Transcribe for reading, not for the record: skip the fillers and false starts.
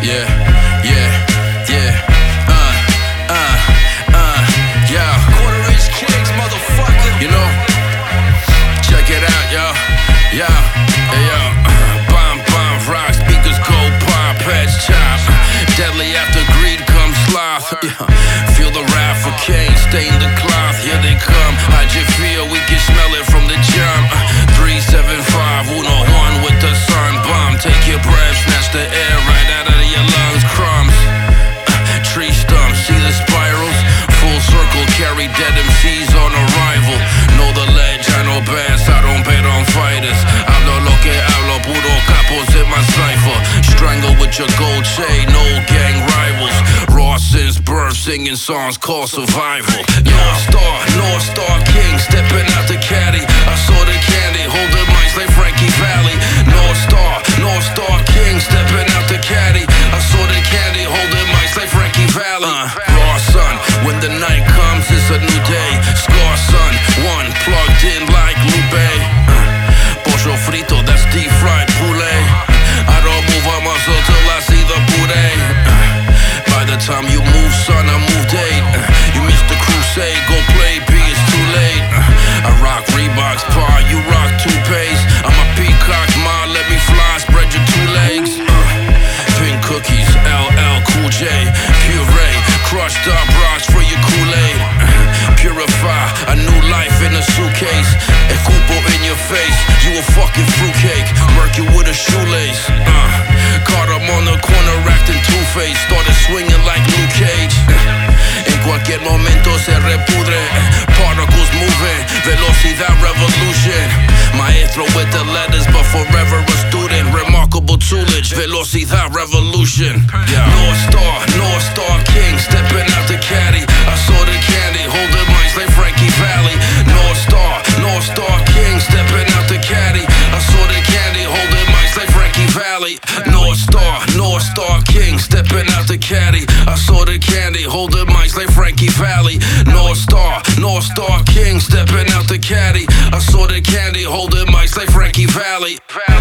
Yeah, yeah, yeah. Yeah. Quarter-inch kings, motherfucker. You know, check it out, yo. Yeah, hey, yo. Bomb, rock, speakers go pop, heads chop. Deadly after greed comes sloth. Yeah. Feel the wrath for Cain, stain the cloth. Here they come. How'd you feel? We can smell it from the jump. 375, 101 with the sun. Bomb, take your breath, snatch the air right out of your lungs. Crumbs. Tree stumps, see the spirals? Full circle, carry dead MCs on arrival. Know the ledge, I know best, I don't bet on fighters. Hablo lo que hablo, puro capos in my cipher. Strangle with your gold chain, no gang rivals. Raw since birth, singing songs called survival. North Star King, stepping out the caddy. I saw the candy, holding mics like Frankie Valli. North Star King, stepping out the caddy. I saw the candy, holding mics like Frankie Valli. Raw son, when the night comes, it's a new day. Scar son, one plugged in like Lupe. Pollo frito, that's deep fried poulet. I don't move a muscle till I see the booty. By the time you move, son, I moved 8. You missed the crusade, go play B, it's too late. I rock Reeboks, pa, you rock toupees. I'm a peacock, ma, let me fly, spread your 2 legs. Pink cookies, LL Cool J, puree, crushed up rocks for your Kool-Aid. Purify, a new life in a suitcase. Escupo in your face, you a fucking fruitcake. Murk you with a shoelace. Caught him on the corner acting two-faced. Started swinging like Luke Cage. En cualquier momento se repudre. Particles moving, velocidad revolution. Maestro with the letters, but forever a student. Remarkable toolage, velocidad revolution. North Star King, stepping out the caddy. I saw the candy, holding mics like Frankie Valli. North Star King, stepping out the caddy. I saw the candy, holding mics like Frankie Valli. North Star King, stepping out the caddy. I saw the candy, holding mics like Frankie Valli. North Star King, stepping out the caddy. I saw the candy, holding mics like Frankie Valli.